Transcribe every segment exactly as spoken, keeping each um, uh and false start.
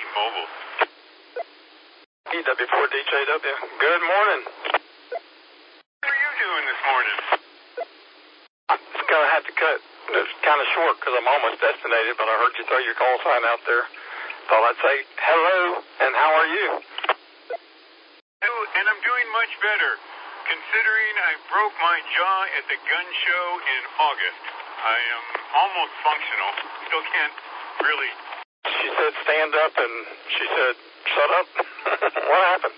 Mobile. E W four D J W. Good morning. How are you doing this morning? I'm just going to have to cut. It's kind of short because I'm almost destinated, but I heard you throw your call sign out there. Thought I'd say hello, and how are you? Oh, and I'm doing much better, considering I broke my jaw at the gun show in August. I am almost functional. Still can't really. She said stand up, and she said shut up. What happened?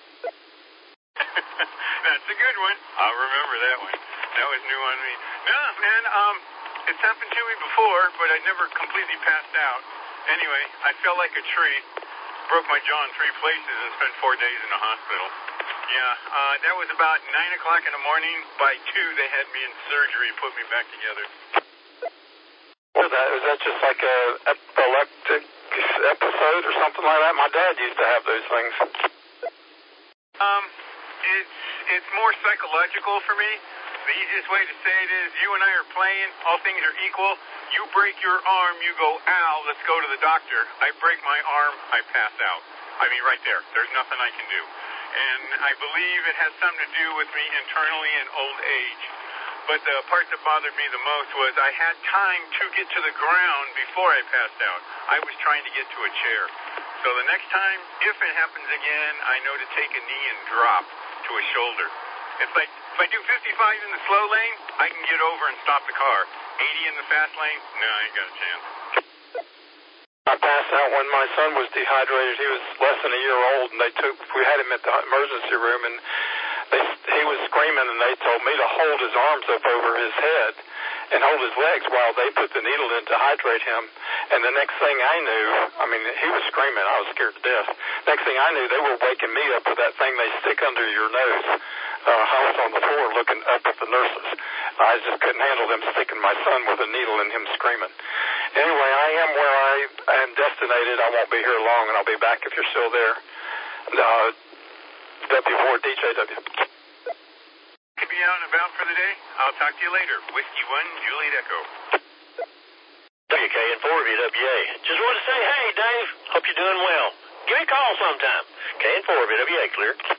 That's a good one. I'll remember that one. That was new on me. No, man, um, it's happened to me before, but I never completely passed out. Anyway, I fell like a tree, broke my jaw in three places, and spent four days in the hospital. Yeah, uh, that was about nine o'clock in the morning. By two, they had me in surgery, put me back together. Was that, was that just like a epileptic episode or something like that? My dad used to have those things. Um, it's it's more psychological for me. The easiest way to say it is, you and I are playing, all things are equal. You break your arm, you go, ow, let's go to the doctor. I break my arm, I pass out. I mean, right there. There's nothing I can do. And I believe it has something to do with me internally in old age. But the part that bothered me the most was I had time to get to the ground before I passed out. I was trying to get to a chair. So the next time, if it happens again, I know to take a knee and drop to a shoulder. It's like, if I do fifty-five in the slow lane, I can get over and stop the car. eighty in the fast lane, no, I ain't got a chance. I passed out when my son was dehydrated. He was less than a year old, and they took, we had him at the emergency room, and they, he was screaming, and they told me to hold his arms up over his head and hold his legs while they put the needle in to hydrate him. And the next thing I knew, I mean, he was screaming. I was scared to death. Next thing I knew, they were waking me up with that thing they stick under your nose. Uh, I was on the floor looking up at the nurses. I just couldn't handle them sticking my son with a needle and him screaming. Anyway, I am where I am destinated. I won't be here long, and I'll be back if you're still there. Uh, W four D J W. Could be out and about for the day. I'll talk to you later. Whiskey one, Juliet Echo. W K N four V W A. Just want to say, hey, Dave, hope you're doing well. Give me a call sometime. K N four V W A, clear.